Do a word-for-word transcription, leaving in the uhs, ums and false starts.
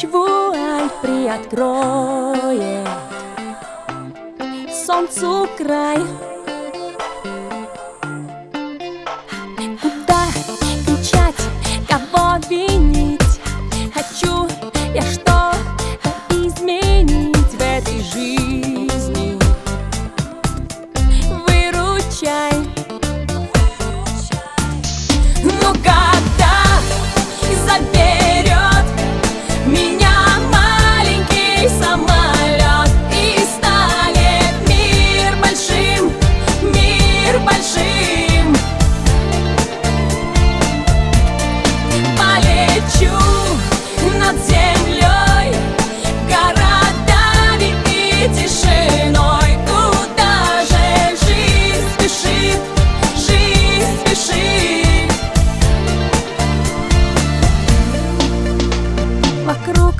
Ночь вуаль приоткроет солнцу край. Куда кричать, кого винить? Хочу я что изменить в этой жизни. Выручай. Но когда заберет меня маленький самолет и станет мир большим, мир большим, полечу над землей, городами и тишиной. Куда же жизнь спешит, жизнь спешит. Вокруг